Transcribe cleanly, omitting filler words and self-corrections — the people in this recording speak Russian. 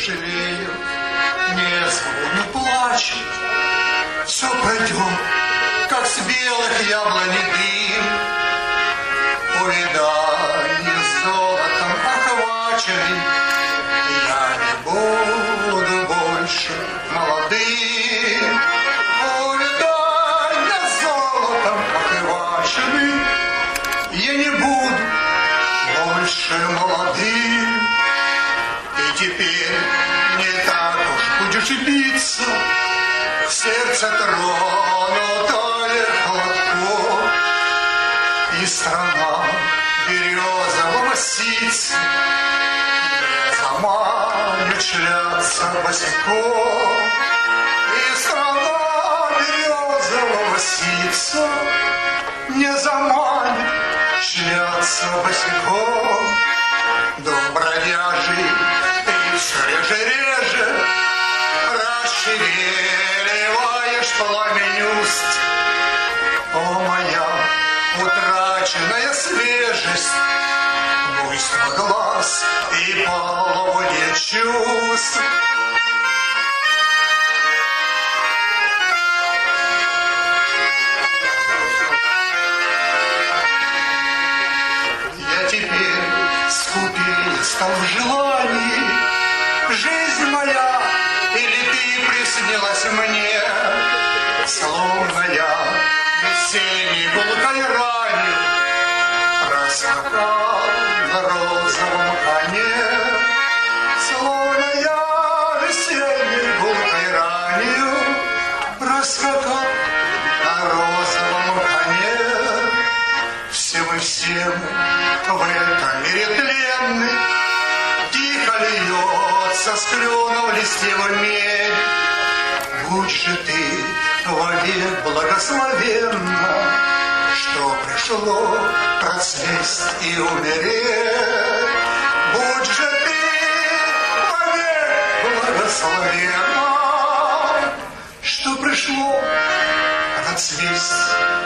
жалею, не звону, не плачу. Все пройдет, как с белых яблони дым. Увиданье золотом охваченный, я не буду больше молодым. Увиданье золотом охваченный, я не буду больше молодым. И теперь не так уж будешь биться, сердце тронутое холодком, и страна березового сица не заманит шляться босиком. И страна березового сица не заманит шляться босиком. Дом бродяжий, ты все реже расшевеливаешь пламень уст. О, моя утраченная свежесть, буйство глаз и половодье чувств. Я теперь скупее стал в желании. Жизнь моя, или ты приснилась мне, словно я весенней гулкой ранью проскакал на розовом коне. Словно я весенней гулкой ранью проскакал на розовом коне. Все мы в этом мире тленный, тихо льется с кленов листьев медь. Будь же ты вовек благословенна, что пришло процвесть и умереть. Будь же ты вовек благословенна, что пришло процвесть